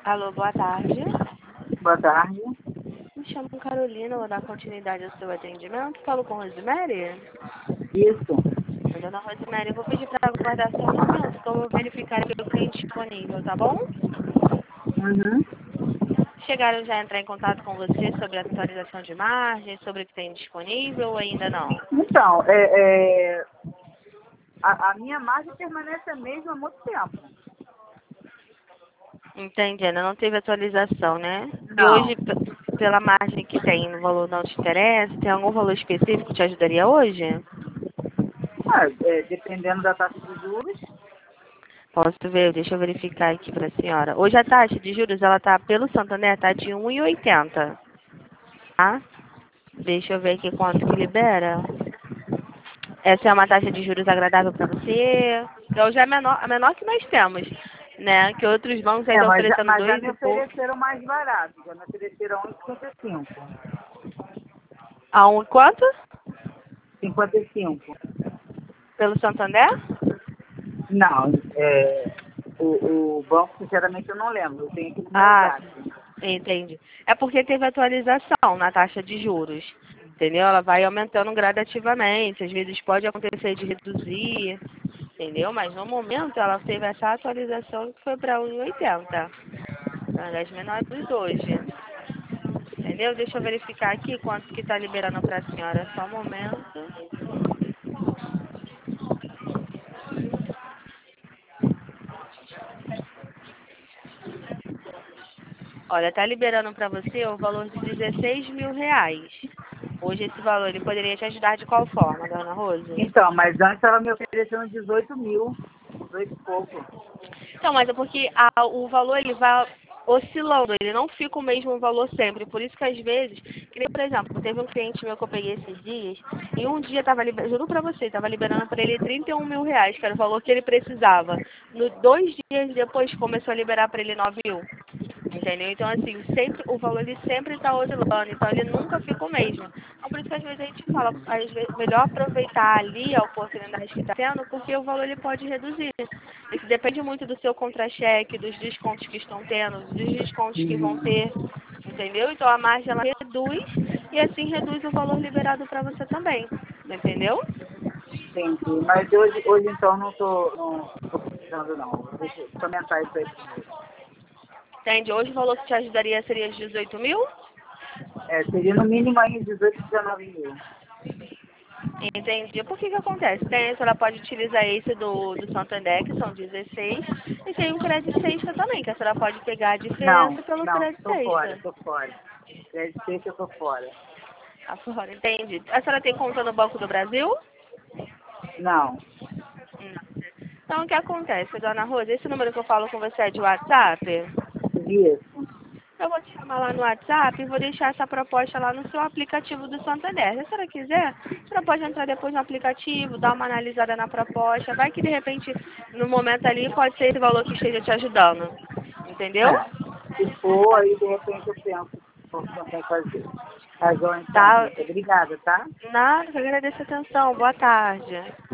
Alô, boa tarde. Boa tarde. Me chamo Carolina, vou dar continuidade ao seu atendimento. Falo com Rosemary? Isso. Dona Rosemary, eu vou pedir para aguardar só um momento, que eu vou verificar aqui o que tem disponível, tá bom? Uhum. Chegaram já a entrar em contato com você sobre a atualização de margem, sobre o que tem disponível ou ainda não? Então, a minha margem permanece a mesma há muito tempo. Entendi, ainda não teve atualização, né? E Não. hoje, pela margem que tem, o valor não te interessa? Tem algum valor específico que te ajudaria hoje? Dependendo da taxa de juros. Posso ver, deixa eu verificar aqui para a senhora. Hoje a taxa de juros, ela tá, pelo Santander, tá de 1,80, tá? Deixa eu ver aqui quanto que libera. Essa é uma taxa de juros agradável para você? Que hoje é a menor que nós temos, né? Que outros bancos aí estão oferecendo Mas já dois me e pouco. ofereceram mais barato. Já me ofereceram 1,55. A um quanto? 55. Pelo Santander? Não, o banco, sinceramente, eu não lembro. Eu tenho aqui no meu Ah, zap. entendi. É porque teve atualização na taxa de juros, entendeu? Ela vai aumentando gradativamente, às vezes pode acontecer de reduzir, entendeu? Mas no momento ela teve essa atualização que foi para 1,80, uma das menores hoje, entendeu? Deixa eu verificar aqui quanto que está liberando para a senhora, só um momento. Olha, está liberando para você o valor de R$ 16.000. Hoje esse valor ele poderia te ajudar de qual forma, dona Rose? Então, mas antes ela me oferecendo 18 mil. 18 e pouco. Então, mas é porque o valor ele vai oscilando, ele não fica o mesmo valor sempre. Por isso que às vezes, que nem, por exemplo, teve um cliente meu que eu peguei esses dias, e um dia tava liberando, juro pra você, tava liberando para ele R$ 31.000, que era o valor que ele precisava. No 2 dias depois começou a liberar para ele 9.000. Entendeu? Então, assim, sempre, o valor ele sempre está oscilando, então ele nunca fica o mesmo. Então, por isso que às vezes a gente fala, às vezes, melhor aproveitar ali a oportunidade que está tendo, porque o valor ele pode reduzir. Isso depende muito do seu contra-cheque, dos descontos que estão tendo, dos descontos que vão Uhum. ter, entendeu? Então a margem ela reduz e assim reduz o valor liberado para você também, entendeu? Entendi. Mas hoje então não tô precisando não. Deixa eu comentar isso aí primeiro. Entende? Hoje o valor que te ajudaria seria de 18.000? Seria no mínimo aí 18, 19 mil. Entendi. Por que que acontece? Tem, a senhora pode utilizar esse do Santander, que são 16, e tem um crédito extra também, que a senhora pode pegar a diferença pelo Não, crédito tô fora, extra. tô fora. Crédito sexta eu tô fora. Tá fora, entendi. A senhora tem conta no Banco do Brasil? Não, Não. Então, o que acontece, dona Rosa? Esse número que eu falo com você é de WhatsApp? isso. Eu vou te chamar lá no WhatsApp e vou deixar essa proposta lá no seu aplicativo do Santander. Se a senhora quiser, a senhora pode entrar depois no aplicativo, dar uma analisada na proposta. Vai que, de repente, no momento ali, pode ser esse valor que esteja te ajudando. Entendeu? Se for, aí de repente eu penso o que eu tenho que fazer. Tá joia então, Tá? Rita. Obrigada, tá? Nada, eu agradeço a atenção. Boa tarde.